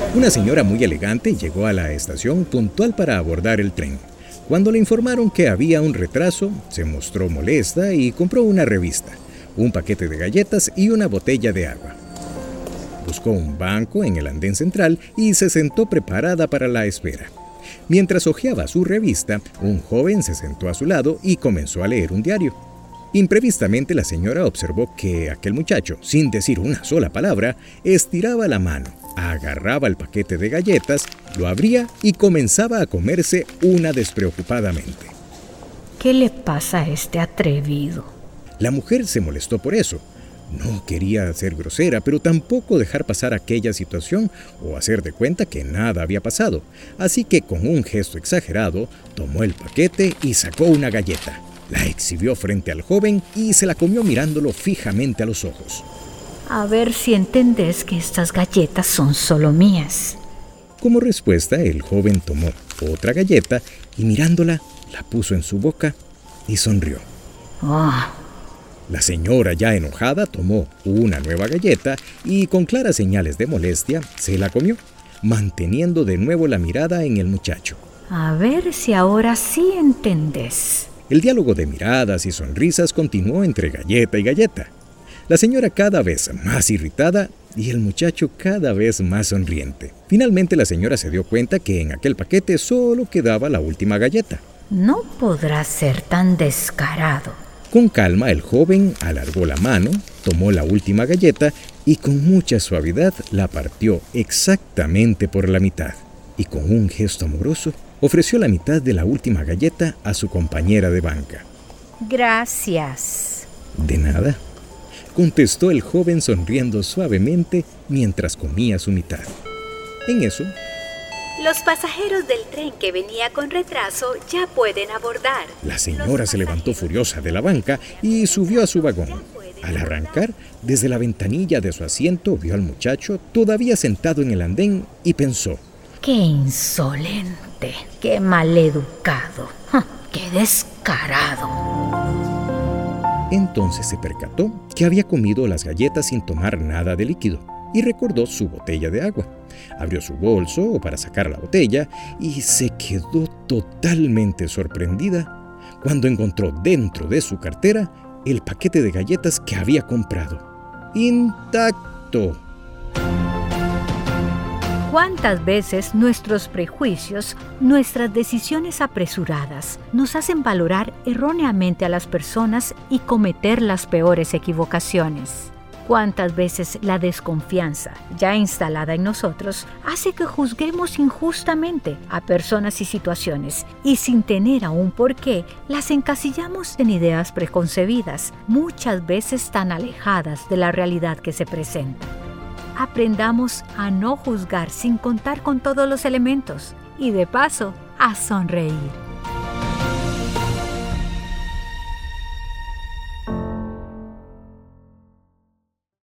Una señora muy elegante llegó a la estación puntual para abordar el tren. Cuando le informaron que había un retraso, se mostró molesta y compró una revista, un paquete de galletas y una botella de agua. Buscó un banco en el andén central y se sentó preparada para la espera. Mientras hojeaba su revista, un joven se sentó a su lado y comenzó a leer un diario. Imprevistamente la señora observó que aquel muchacho, sin decir una sola palabra, estiraba la mano, agarraba el paquete de galletas, lo abría y comenzaba a comerse una despreocupadamente. ¿Qué le pasa a este atrevido? La mujer se molestó por eso. No quería ser grosera, pero tampoco dejar pasar aquella situación o hacer de cuenta que nada había pasado. Así que con un gesto exagerado, tomó el paquete y sacó una galleta. La exhibió frente al joven y se la comió mirándolo fijamente a los ojos. A ver si entendés que estas galletas son solo mías. Como respuesta, el joven tomó otra galleta y mirándola, la puso en su boca y sonrió. La señora, ya enojada, tomó una nueva galleta y con claras señales de molestia se la comió, manteniendo de nuevo la mirada en el muchacho. A ver si ahora sí entendés. El diálogo de miradas y sonrisas continuó entre galleta y galleta. La señora cada vez más irritada y el muchacho cada vez más sonriente. Finalmente la señora se dio cuenta que en aquel paquete solo quedaba la última galleta. No podrá ser tan descarado. Con calma el joven alargó la mano, tomó la última galleta y con mucha suavidad la partió exactamente por la mitad. Y con un gesto amoroso ofreció la mitad de la última galleta a su compañera de banca. Gracias. De nada, contestó el joven sonriendo suavemente mientras comía su mitad. En eso, los pasajeros del tren que venía con retraso ya pueden abordar. La señora se levantó furiosa de la banca y subió a su vagón. Al arrancar, desde la ventanilla de su asiento vio al muchacho todavía sentado en el andén y pensó: ¡Qué insolente! ¡Qué maleducado! ¡Qué descarado! Entonces se percató que había comido las galletas sin tomar nada de líquido y recordó su botella de agua. Abrió su bolso para sacar la botella y se quedó totalmente sorprendida cuando encontró dentro de su cartera el paquete de galletas que había comprado. ¡Intacto! ¿Cuántas veces nuestros prejuicios, nuestras decisiones apresuradas, nos hacen valorar erróneamente a las personas y cometer las peores equivocaciones? ¿Cuántas veces la desconfianza, ya instalada en nosotros, hace que juzguemos injustamente a personas y situaciones y sin tener aún por qué, las encasillamos en ideas preconcebidas, muchas veces tan alejadas de la realidad que se presenta? Aprendamos a no juzgar sin contar con todos los elementos y de paso a sonreír.